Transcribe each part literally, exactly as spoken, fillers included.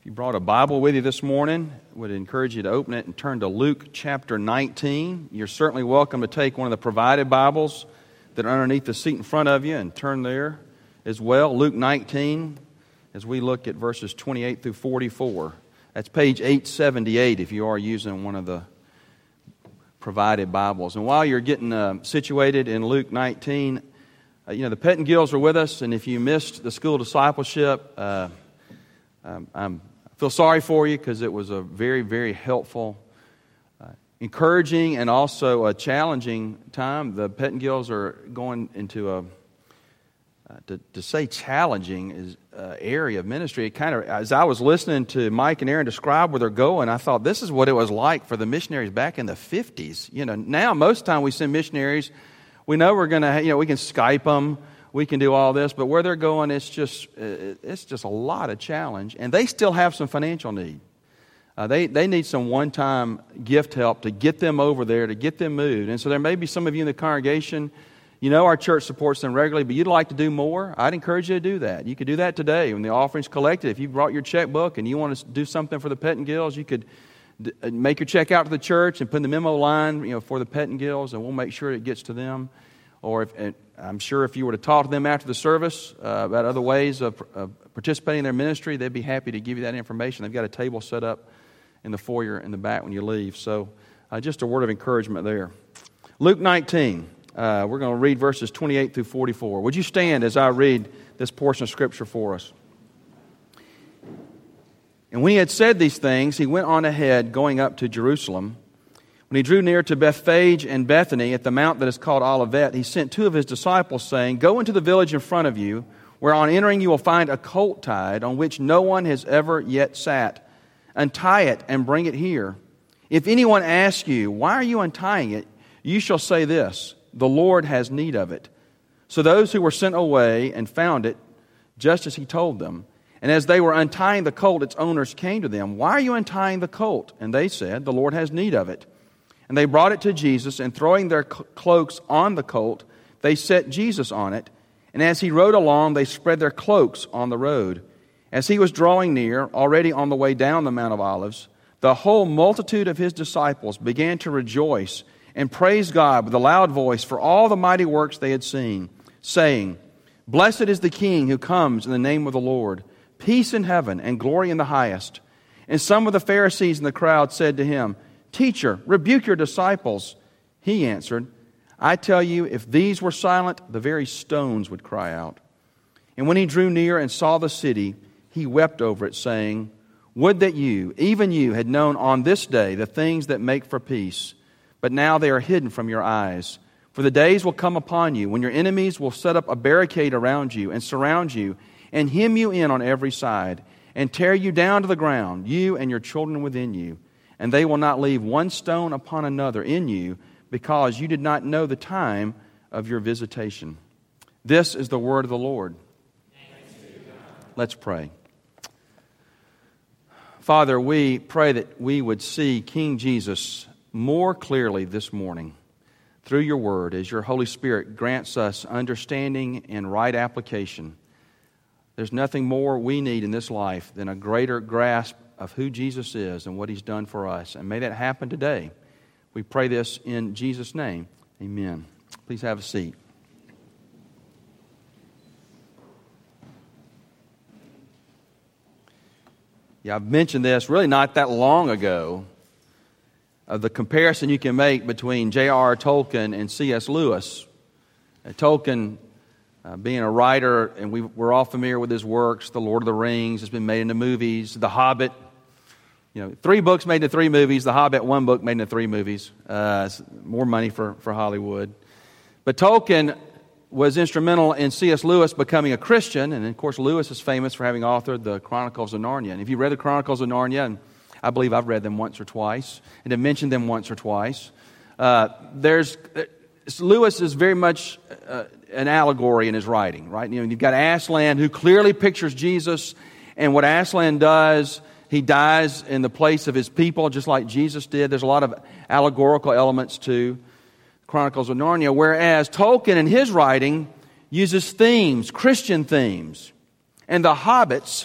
If you brought a Bible with you this morning, I would encourage you to open it and turn to Luke chapter nineteen. You're certainly welcome to take one of the provided Bibles that are underneath the seat in front of you and turn there as well. Luke nineteen, as we look at verses twenty-eight through forty-four. That's page eight seventy-eight if you are using one of the provided Bibles. And while you're getting uh, situated in Luke nineteen, uh, you know, the Pettingills are with us, and if you missed the school discipleship, uh, um, I'm I feel sorry for you because it was a very, very helpful, uh, encouraging, and also a challenging time. The Pettingills are going into a, uh, to, to say challenging is uh, area of ministry. It kind of, as I was listening to Mike and Aaron describe where they're going, I thought this is what it was like for the missionaries back in the fifties. You know, now most of the time we send missionaries, we know we're going to, you know, we can Skype them. We can do all this, but where they're going, it's just it's just a lot of challenge, and they still have some financial need. Uh, they they need some one-time gift help to get them over there, to get them moved. And so there may be some of you in the congregation, you know our church supports them regularly, but you'd like to do more. I'd encourage you to do that. You could do that today when the offering's collected. If you brought your checkbook and you want to do something for the Pettingills, you could d- make your check out to the church and put in the memo line, you know, for the Pettingills, and we'll make sure it gets to them. Or if, and I'm sure if you were to talk to them after the service uh, about other ways of, of participating in their ministry, they'd be happy to give you that information. They've got a table set up in the foyer in the back when you leave. So uh, just a word of encouragement there. Luke nineteen, uh, we're going to read verses twenty-eight through forty-four. Would you stand as I read this portion of Scripture for us? And when he had said these things, he went on ahead, going up to Jerusalem. When he drew near to Bethphage and Bethany at the mount that is called Olivet, he sent two of his disciples, saying, "Go into the village in front of you, where on entering you will find a colt tied, on which no one has ever yet sat. Untie it and bring it here. If anyone asks you, 'Why are you untying it?' you shall say this, 'The Lord has need of it.'" So those who were sent away and found it, just as he told them. And as they were untying the colt, its owners came to them. "Why are you untying the colt?" And they said, "The Lord has need of it." And they brought it to Jesus, and throwing their cloaks on the colt, they set Jesus on it. And as he rode along, they spread their cloaks on the road. As he was drawing near, already on the way down the Mount of Olives, the whole multitude of his disciples began to rejoice and praise God with a loud voice for all the mighty works they had seen, saying, "Blessed is the King who comes in the name of the Lord. Peace in heaven and glory in the highest." And some of the Pharisees in the crowd said to him, "Teacher, rebuke your disciples." He answered, "I tell you, if these were silent, the very stones would cry out." And when he drew near and saw the city, he wept over it, saying, "Would that you, even you, had known on this day the things that make for peace. But now they are hidden from your eyes. For the days will come upon you when your enemies will set up a barricade around you and surround you and hem you in on every side and tear you down to the ground, you and your children within you. And they will not leave one stone upon another in you, because you did not know the time of your visitation." This is the word of the Lord. Thanks be to God. Let's pray. Father, we pray that we would see King Jesus more clearly this morning through your word, as your Holy Spirit grants us understanding and right application. There's nothing more we need in this life than a greater grasp of who Jesus is and what He's done for us. And may that happen today. We pray this in Jesus' name. Amen. Please have a seat. Yeah, I've mentioned this really not that long ago, of the comparison you can make between J R R Tolkien and C S Lewis. Uh, Tolkien, uh, being a writer, and we, we're all familiar with his works, The Lord of the Rings has been made into movies, The Hobbit. You know, three books made into three movies. The Hobbit, one book made into three movies. Uh, more money for, for Hollywood. But Tolkien was instrumental in C S Lewis becoming a Christian. And, of course, Lewis is famous for having authored the Chronicles of Narnia. And if you read the Chronicles of Narnia, and I believe I've read them once or twice, and have mentioned them once or twice, uh, there's Lewis is very much uh, an allegory in his writing, right? You know, you've got Aslan, who clearly pictures Jesus, and what Aslan does, he dies in the place of his people, just like Jesus did. There's a lot of allegorical elements to Chronicles of Narnia, whereas Tolkien in his writing uses themes, Christian themes. And the hobbits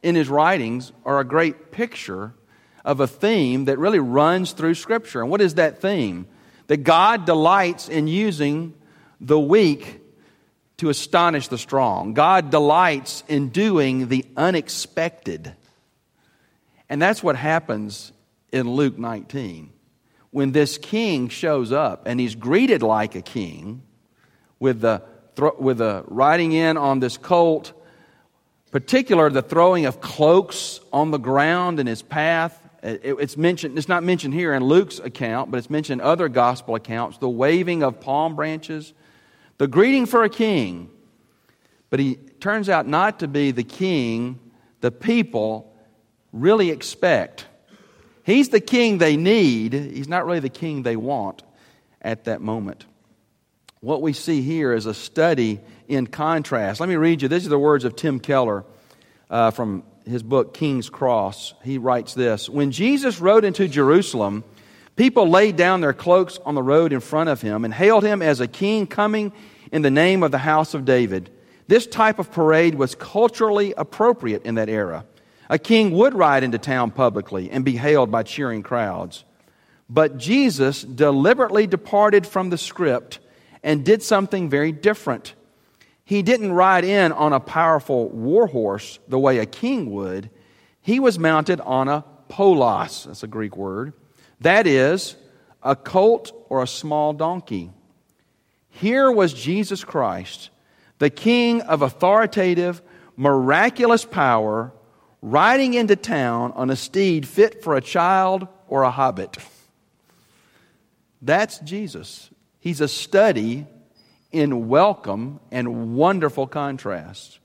in his writings are a great picture of a theme that really runs through Scripture. And what is that theme? That God delights in using the weak to astonish the strong. God delights in doing the unexpected. And that's what happens in Luke nineteen. When this king shows up and he's greeted like a king with the, with the riding in on this colt, particular the throwing of cloaks on the ground in his path. It's mentioned. It's not mentioned here in Luke's account, but it's mentioned in other gospel accounts. The waving of palm branches, the greeting for a king. But he turns out not to be the king the people really expect. He's the king they need. He's not really the king they want at that moment. What we see here is a study in contrast. Let me read you. These are the words of Tim Keller uh, from his book, King's Cross. He writes this: when Jesus rode into Jerusalem, people laid down their cloaks on the road in front of him and hailed him as a king coming in the name of the house of David. This type of parade was culturally appropriate in that era. A king would ride into town publicly and be hailed by cheering crowds. But Jesus deliberately departed from the script and did something very different. He didn't ride in on a powerful war horse the way a king would. He was mounted on a polos, that's a Greek word. That is, a colt or a small donkey. Here was Jesus Christ, the King of authoritative, miraculous power, riding into town on a steed fit for a child or a hobbit. That's Jesus. He's a study in welcome and wonderful contrast.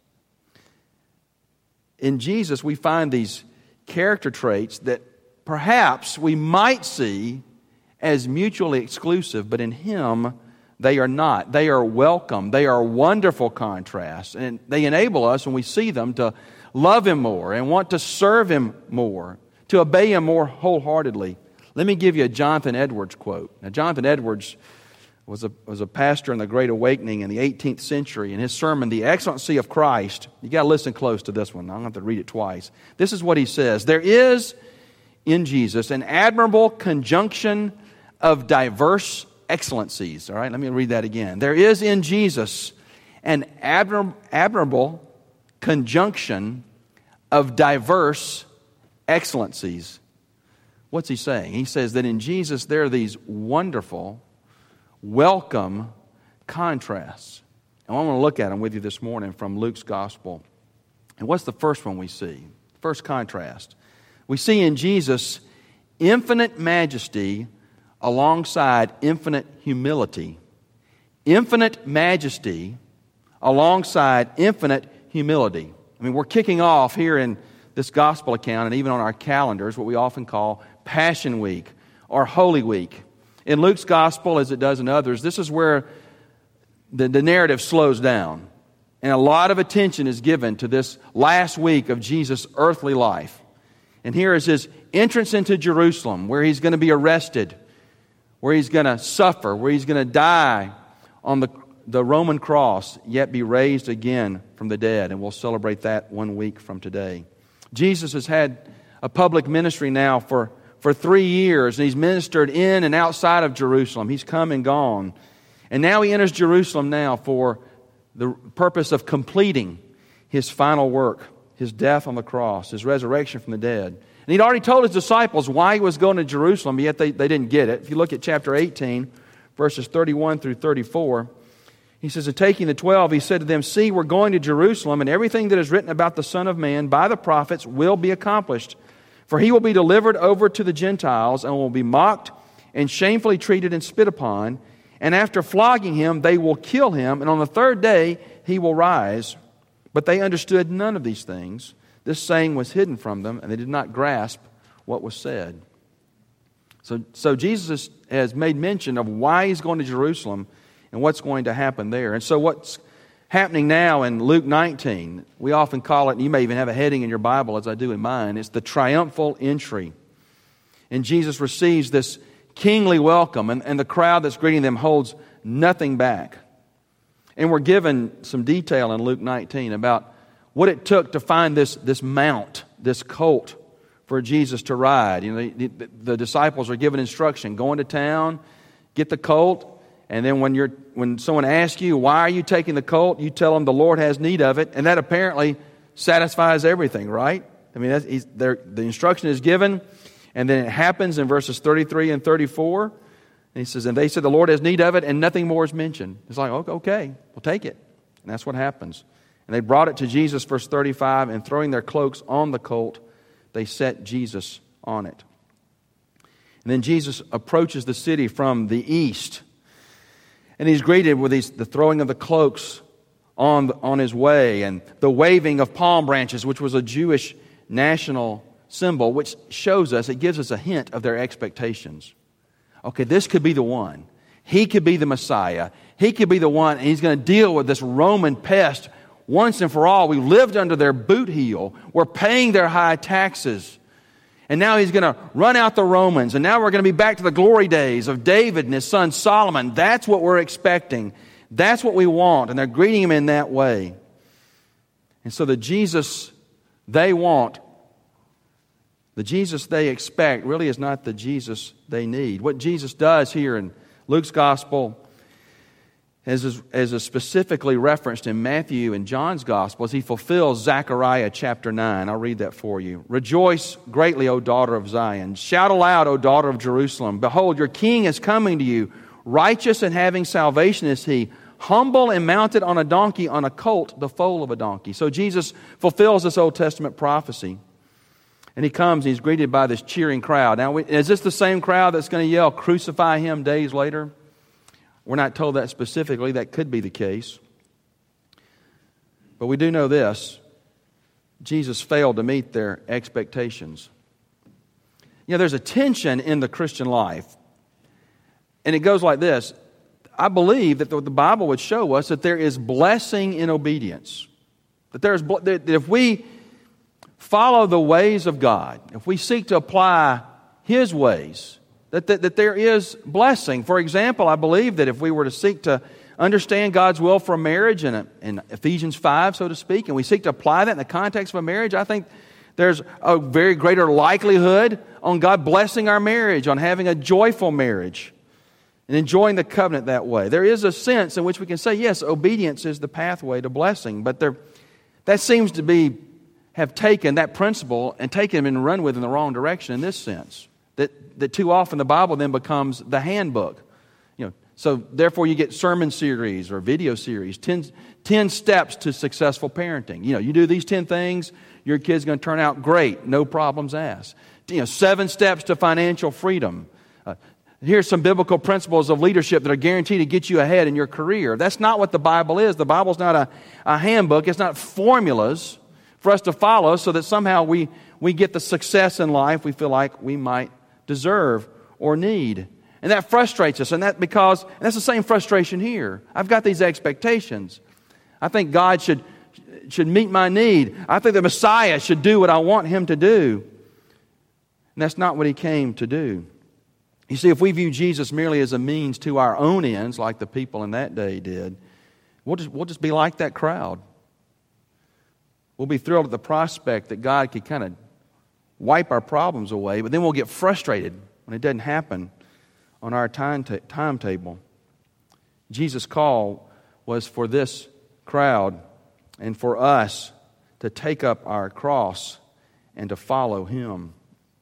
In Jesus, we find these character traits that perhaps we might see as mutually exclusive, but in Him, they are not. They are welcome. They are wonderful contrasts, and they enable us, when we see them, to love Him more and want to serve Him more, to obey Him more wholeheartedly. Let me give you a Jonathan Edwards quote. Now, Jonathan Edwards was a, was a pastor in the Great Awakening in the eighteenth century. In his sermon, The Excellency of Christ, you got to listen close to this one. I don't have to read it twice. This is what he says: there is in Jesus an admirable conjunction of diverse excellencies. All right, let me read that again. There is in Jesus an admir- admirable conjunction of diverse excellencies. What's he saying? He says that in Jesus there are these wonderful, welcome contrasts. And I want to look at them with you this morning from Luke's Gospel. And what's the first one we see? First contrast. We see in Jesus infinite majesty alongside infinite humility. Infinite majesty alongside infinite humility. I mean, we're kicking off here in this gospel account and even on our calendars what we often call Passion Week or Holy Week. In Luke's gospel, as it does in others, this is where the, the narrative slows down. And a lot of attention is given to this last week of Jesus' earthly life. And here is His entrance into Jerusalem, where He's going to be arrested, where He's going to suffer, where He's going to die on the, the Roman cross, yet be raised again from the dead. And we'll celebrate that one week from today. Jesus has had a public ministry now for, for three years, and He's ministered in and outside of Jerusalem. He's come and gone. And now He enters Jerusalem now for the purpose of completing His final work, His death on the cross, His resurrection from the dead. And He'd already told His disciples why He was going to Jerusalem, yet they, they didn't get it. If you look at chapter eighteen, verses thirty-one through thirty-four, He says, "And taking the twelve, He said to them, 'See, we're going to Jerusalem, and everything that is written about the Son of Man by the prophets will be accomplished. For He will be delivered over to the Gentiles, and will be mocked and shamefully treated and spit upon. And after flogging Him, they will kill Him, and on the third day He will rise.' But they understood none of these things. This saying was hidden from them, and they did not grasp what was said." So, so Jesus has made mention of why He's going to Jerusalem and what's going to happen there. And so what's happening now in Luke nineteen, we often call it, and you may even have a heading in your Bible as I do in mine, it's the triumphal entry. And Jesus receives this kingly welcome, and, and the crowd that's greeting them holds nothing back. And we're given some detail in Luke nineteen about what it took to find this, this mount, this colt for Jesus to ride. You know, the, the, the disciples are given instruction, go into town, get the colt, and then when you're when someone asks you, why are you taking the colt, you tell them the Lord has need of it, and that apparently satisfies everything, right? I mean, that's, he's, the instruction is given, and then it happens in verses thirty-three and thirty-four. And he says, and they said the Lord has need of it, and nothing more is mentioned. It's like, okay, okay, we'll take it. And that's what happens. And they brought it to Jesus, verse thirty-five, and throwing their cloaks on the colt, they set Jesus on it. And then Jesus approaches the city from the east. And he's greeted with these, the throwing of the cloaks on, the, on his way, and the waving of palm branches, which was a Jewish national symbol, which shows us, it gives us a hint of their expectations. Okay, this could be the one. He could be the Messiah. He could be the one, and he's going to deal with this Roman pest once and for all. We lived under their boot heel. We're paying their high taxes. And now he's going to run out the Romans. And now we're going to be back to the glory days of David and his son Solomon. That's what we're expecting. That's what we want. And they're greeting him in that way. And so the Jesus they want, the Jesus they expect, really is not the Jesus they need. What Jesus does here in Luke's Gospel, as is, as is specifically referenced in Matthew and John's Gospels, he fulfills Zechariah chapter nine. I'll read that for you. Rejoice greatly, O daughter of Zion. Shout aloud, O daughter of Jerusalem. Behold, your king is coming to you. Righteous and having salvation is he. Humble and mounted on a donkey, on a colt, the foal of a donkey. So Jesus fulfills this Old Testament prophecy. And he comes and he's greeted by this cheering crowd. Now, is this the same crowd that's going to yell, crucify him days later? We're not told that specifically. That could be the case. But we do know this. Jesus failed to meet their expectations. You know, there's a tension in the Christian life. And it goes like this. I believe that the Bible would show us that there is blessing in obedience. That there's that if we follow the ways of God, if we seek to apply His ways, that, that, that there is blessing. For example, I believe that if we were to seek to understand God's will for a marriage in, a, in Ephesians five, so to speak, and we seek to apply that in the context of a marriage, I think there's a very greater likelihood on God blessing our marriage, on having a joyful marriage, and enjoying the covenant that way. There is a sense in which we can say, yes, obedience is the pathway to blessing, but there, that seems to be have taken that principle and taken it and run with in the wrong direction in this sense. That, that too often the Bible then becomes the handbook. You know, so therefore you get sermon series or video series, ten, ten steps to successful parenting. You know, you do these ten things, your kid's going to turn out great, no problems asked. You know, seven steps to financial freedom. Uh, Here's some biblical principles of leadership that are guaranteed to get you ahead in your career. That's not what the Bible is. The Bible's not a, a handbook. It's not formulas for us to follow so that somehow we, we get the success in life we feel like we might deserve or need. And that frustrates us. And that because and that's the same frustration here. I've got these expectations. I think God should, should meet my need. I think the Messiah should do what I want Him to do. And that's not what He came to do. You see, if we view Jesus merely as a means to our own ends, like the people in that day did, we'll just, we'll just be like that crowd. We'll be thrilled at the prospect that God could kind of wipe our problems away, but then we'll get frustrated when it doesn't happen on our time ta- timetable. Jesus' call was for this crowd and for us to take up our cross and to follow Him.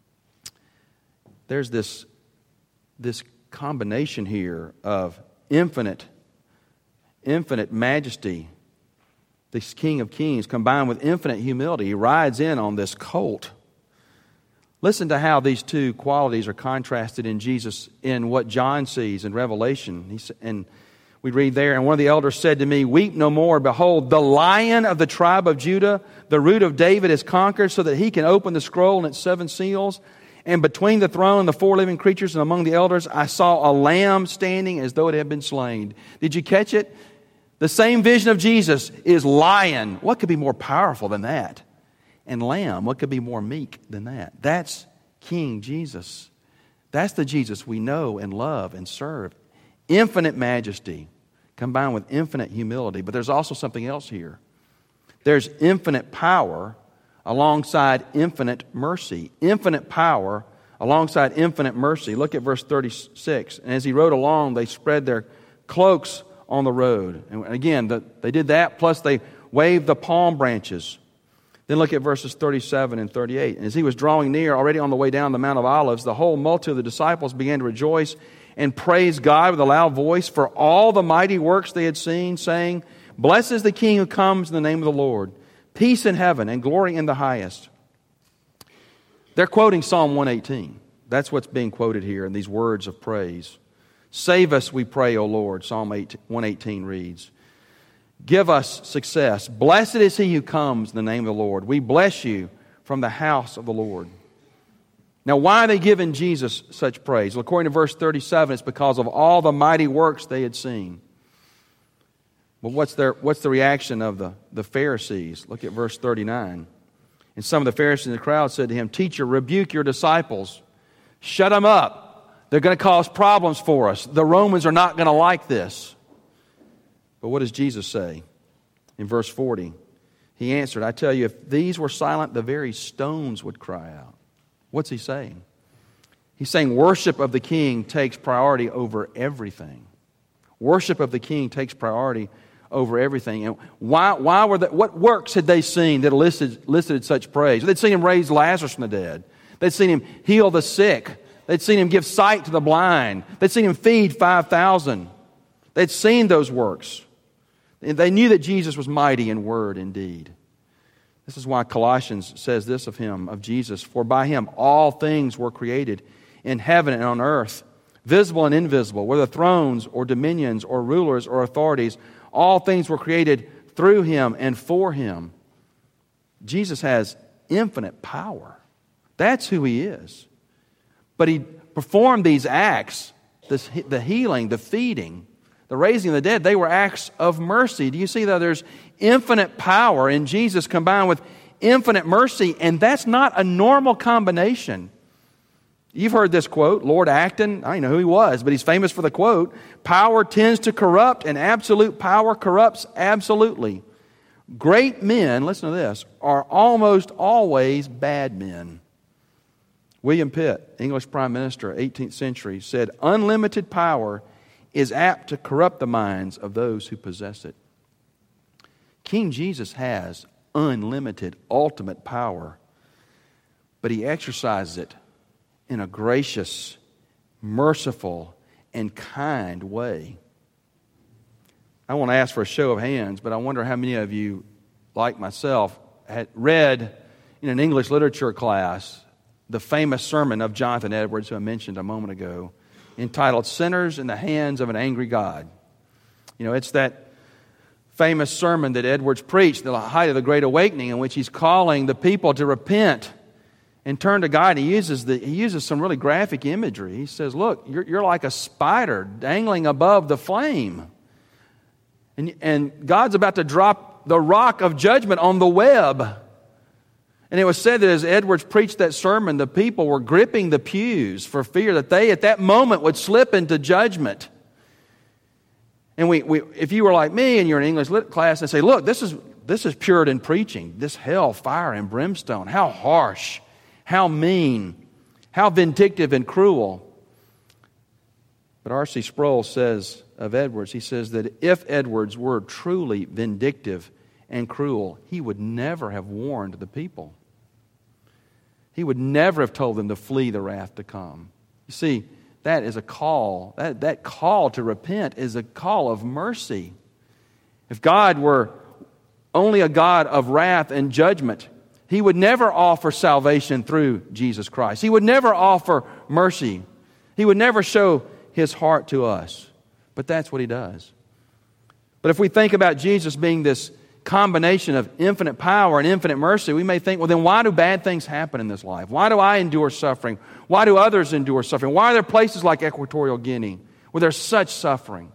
There's this This combination here of infinite, infinite majesty, this King of Kings, combined with infinite humility. He rides in on this colt. Listen to how these two qualities are contrasted in Jesus in what John sees in Revelation. He, and we read there, and one of the elders said to me, weep no more. Behold, the Lion of the tribe of Judah, the root of David, is conquered so that He can open the scroll and its seven seals. And between the throne and the four living creatures and among the elders, I saw a lamb standing as though it had been slain. Did you catch it? The same vision of Jesus is lion. What could be more powerful than that? And lamb, what could be more meek than that? That's King Jesus. That's the Jesus we know and love and serve. Infinite majesty combined with infinite humility. But there's also something else here. There's infinite power alongside infinite mercy. Infinite power alongside infinite mercy. Look at verse thirty-six. And as he rode along, they spread their cloaks on the road. And again, the, they did that, plus they waved the palm branches. Then look at verses thirty-seven and thirty-eight. And as he was drawing near, already on the way down the Mount of Olives, the whole multitude of the disciples began to rejoice and praise God with a loud voice for all the mighty works they had seen, saying, "Blessed is the King who comes in the name of the Lord. Peace in heaven and glory in the highest." They're quoting Psalm one eighteen. That's what's being quoted here in these words of praise. "Save us, we pray, O Lord," Psalm one eighteen reads. "Give us success. Blessed is he who comes in the name of the Lord. We bless you from the house of the Lord." Now, why are they giving Jesus such praise? Well, according to verse thirty-seven, it's because of all the mighty works they had seen. But what's their what's the reaction of the, the Pharisees? Look at verse thirty-nine. And some of the Pharisees in the crowd said to him, "Teacher, rebuke your disciples. Shut them up. They're going to cause problems for us. The Romans are not going to like this." But what does Jesus say? In verse forty, he answered, "I tell you, if these were silent, the very stones would cry out." What's he saying? He's saying worship of the King takes priority over everything. Worship of the King takes priority over everything. And why, why were they, what works had they seen that elicited, elicited such praise? They'd seen him raise Lazarus from the dead. They'd seen him heal the sick. They'd seen him give sight to the blind. They'd seen him feed five thousand. They'd seen those works. They knew that Jesus was mighty in word and deed. This is why Colossians says this of him, of Jesus, "For by him all things were created in heaven and on earth, visible and invisible, whether thrones or dominions or rulers or authorities. All things were created through him and for him." Jesus has infinite power. That's who he is. But he performed these acts, this, the healing, the feeding, the raising of the dead. They were acts of mercy. Do you see that there's infinite power in Jesus combined with infinite mercy? And that's not a normal combination. You've heard this quote, Lord Acton. I don't know who he was, but he's famous for the quote, "Power tends to corrupt, and absolute power corrupts absolutely." Great men, listen to this, are almost always bad men. William Pitt, English Prime Minister, eighteenth century, said, "Unlimited power is apt to corrupt the minds of those who possess it." King Jesus has unlimited, ultimate power, but he exercises it in a gracious, merciful, and kind way. I won't ask for a show of hands, but I wonder how many of you, like myself, had read in an English literature class the famous sermon of Jonathan Edwards, who I mentioned a moment ago, entitled "Sinners in the Hands of an Angry God." You know, it's that famous sermon that Edwards preached at the height of the Great Awakening, in which he's calling the people to repent and turn to God. He uses the he uses some really graphic imagery. He says, "Look, you're you're like a spider dangling above the flame, and and God's about to drop the rock of judgment on the web." And it was said that as Edwards preached that sermon, the people were gripping the pews for fear that they at that moment would slip into judgment. And we, we if you were like me and you're in English lit class and say, "Look, this is this is Puritan preaching. This hell, fire, and brimstone. How harsh, how mean, how vindictive and cruel." But R C Sproul says of Edwards, he says that if Edwards were truly vindictive and cruel, he would never have warned the people. He would never have told them to flee the wrath to come. You see, that is a call. That, that call to repent is a call of mercy. If God were only a God of wrath and judgment, he would never offer salvation through Jesus Christ. He would never offer mercy. He would never show his heart to us. But that's what he does. But if we think about Jesus being this combination of infinite power and infinite mercy, we may think, well, then why do bad things happen in this life? Why do I endure suffering? Why do others endure suffering? Why are there places like Equatorial Guinea where there's such suffering?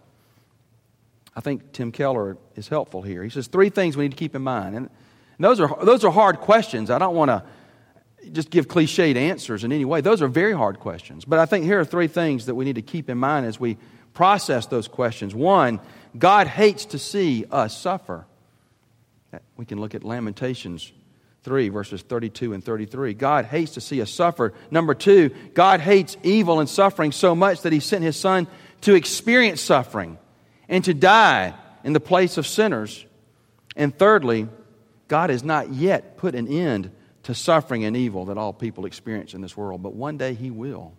I think Tim Keller is helpful here. He says three things we need to keep in mind. And those are those are hard questions. I don't want to just give cliched answers in any way. Those are very hard questions. But I think here are three things that we need to keep in mind as we process those questions. One, God hates to see us suffer. We can look at Lamentations three, verses thirty-two and thirty-three. God hates to see us suffer. Number two, God hates evil and suffering so much that He sent His Son to experience suffering and to die in the place of sinners. And thirdly, God has not yet put an end to suffering and evil that all people experience in this world, but one day He will.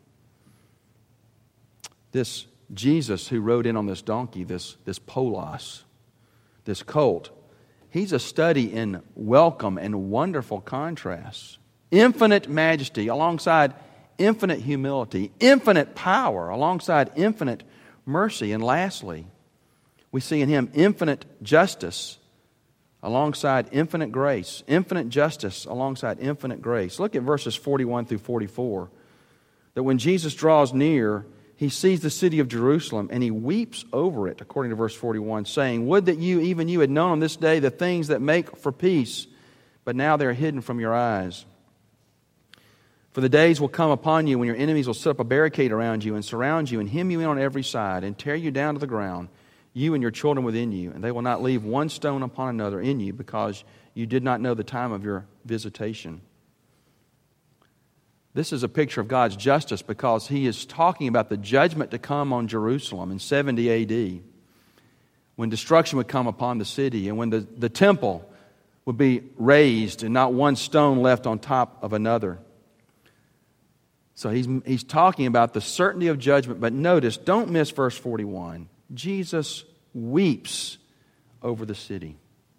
This Jesus who rode in on this donkey, this, this polos, this colt, He's a study in welcome and wonderful contrasts. Infinite majesty alongside infinite humility. Infinite power alongside infinite mercy. And lastly, we see in Him infinite justice alongside infinite grace. Infinite justice alongside infinite grace. Look at verses forty-one through forty-four. That when Jesus draws near, He sees the city of Jerusalem and He weeps over it, according to verse forty-one, saying, "Would that you, even you, had known on this day the things that make for peace, but now they are hidden from your eyes. For the days will come upon you when your enemies will set up a barricade around you and surround you and hem you in on every side and tear you down to the ground, you and your children within you, and they will not leave one stone upon another in you, because you did not know the time of your visitation." This is a picture of God's justice because He is talking about the judgment to come on Jerusalem in seventy A D, when destruction would come upon the city and when the, the temple would be razed and not one stone left on top of another. So he's, he's talking about the certainty of judgment, but notice, don't miss verse forty-one. Jesus weeps over the city.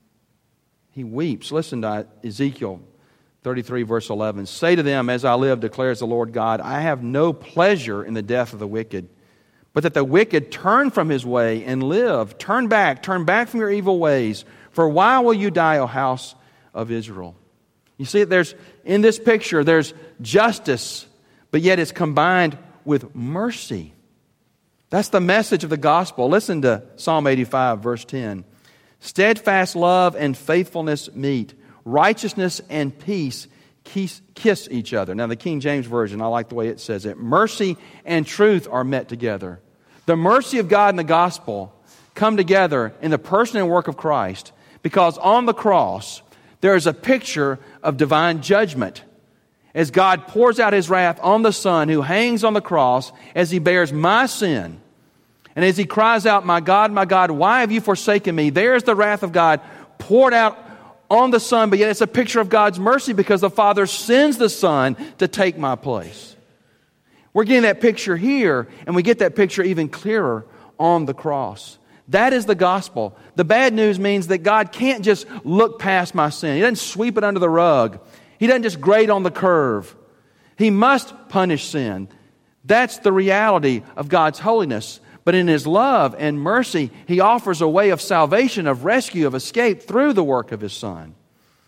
He weeps. Listen to Ezekiel thirty-three, verse eleven. "Say to them, as I live, declares the Lord God, I have no pleasure in the death of the wicked, but that the wicked turn from his way and live. Turn back, turn back from your evil ways. For why will you die, O house of Israel?" You see, there's in this picture, there's justice, but yet it's combined with mercy. That's the message of the gospel. Listen to Psalm eighty-five, verse ten. "Steadfast love and faithfulness meet. Righteousness and peace kiss, kiss each other." Now, the King James Version, I like the way it says it. Mercy and truth are met together. The mercy of God and the gospel come together in the person and work of Christ, because on the cross, there is a picture of divine judgment. As God pours out His wrath on the Son who hangs on the cross as He bears my sin. And as He cries out, "My God, my God, why have you forsaken me?" There's the wrath of God poured out on the Son, but yet it's a picture of God's mercy because the Father sends the Son to take my place. We're getting that picture here, and we get that picture even clearer on the cross. That is the gospel. The bad news means that God can't just look past my sin. He doesn't sweep it under the rug. He doesn't just grade on the curve. He must punish sin. That's the reality of God's holiness. But in His love and mercy, He offers a way of salvation, of rescue, of escape through the work of His Son.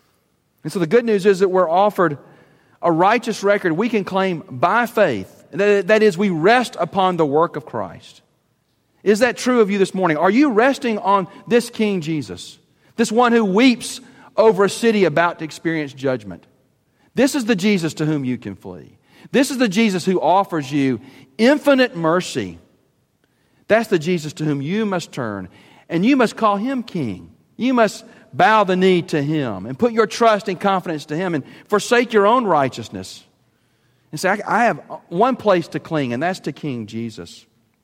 And so the good news is that we're offered a righteous record we can claim by faith. That is, we rest upon the work of Christ. Is that true of you this morning? Are you resting on this King Jesus? This one who weeps over a city about to experience judgment. This is the Jesus to whom you can flee. This is the Jesus who offers you infinite mercy. That's the Jesus to whom you must turn. And you must call Him King. You must bow the knee to Him and put your trust and confidence to Him and forsake your own righteousness. And say, I have one place to cling, and that's to King Jesus.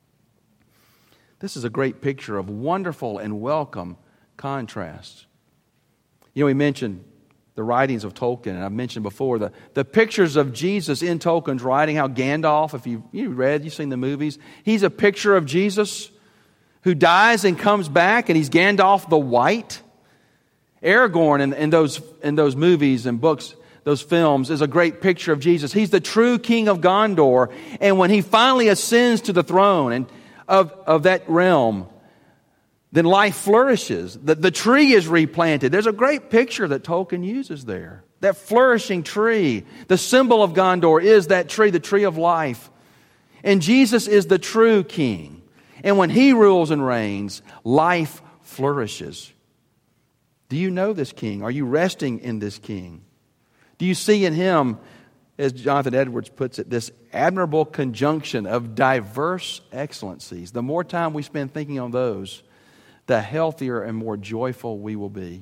This is a great picture of wonderful and welcome contrast. You know, we mentioned the writings of Tolkien, and I've mentioned before the, the pictures of Jesus in Tolkien's writing, how Gandalf, if you you read, you've seen the movies, he's a picture of Jesus who dies and comes back, and he's Gandalf the White. Aragorn in, in, those, in those movies and books, those films, is a great picture of Jesus. He's the true king of Gondor, and when he finally ascends to the throne and of, of that realm, then life flourishes. The, the tree is replanted. There's a great picture that Tolkien uses there. That flourishing tree. The symbol of Gondor is that tree, the tree of life. And Jesus is the true king. And when He rules and reigns, life flourishes. Do you know this king? Are you resting in this king? Do you see in Him, as Jonathan Edwards puts it, this admirable conjunction of diverse excellencies? The more time we spend thinking on those, the healthier and more joyful we will be.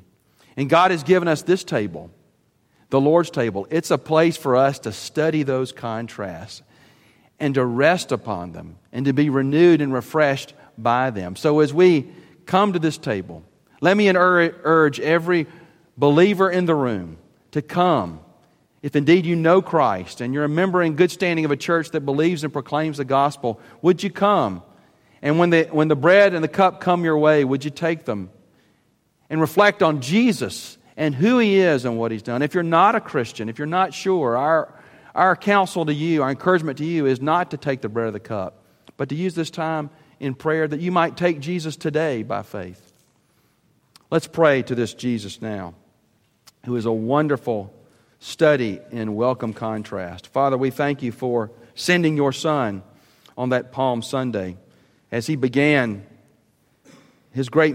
And God has given us this table, the Lord's table. It's a place for us to study those contrasts and to rest upon them and to be renewed and refreshed by them. So as we come to this table, let me ur- urge every believer in the room to come. If indeed you know Christ and you're a member in good standing of a church that believes and proclaims the gospel, would you come? And when the, when the bread and the cup come your way, would you take them and reflect on Jesus and who He is and what He's done? If you're not a Christian, if you're not sure, our, our counsel to you, our encouragement to you is not to take the bread or the cup, but to use this time in prayer that you might take Jesus today by faith. Let's pray to this Jesus now, who is a wonderful study in welcome contrast. Father, we thank You for sending Your Son on that Palm Sunday as He began His great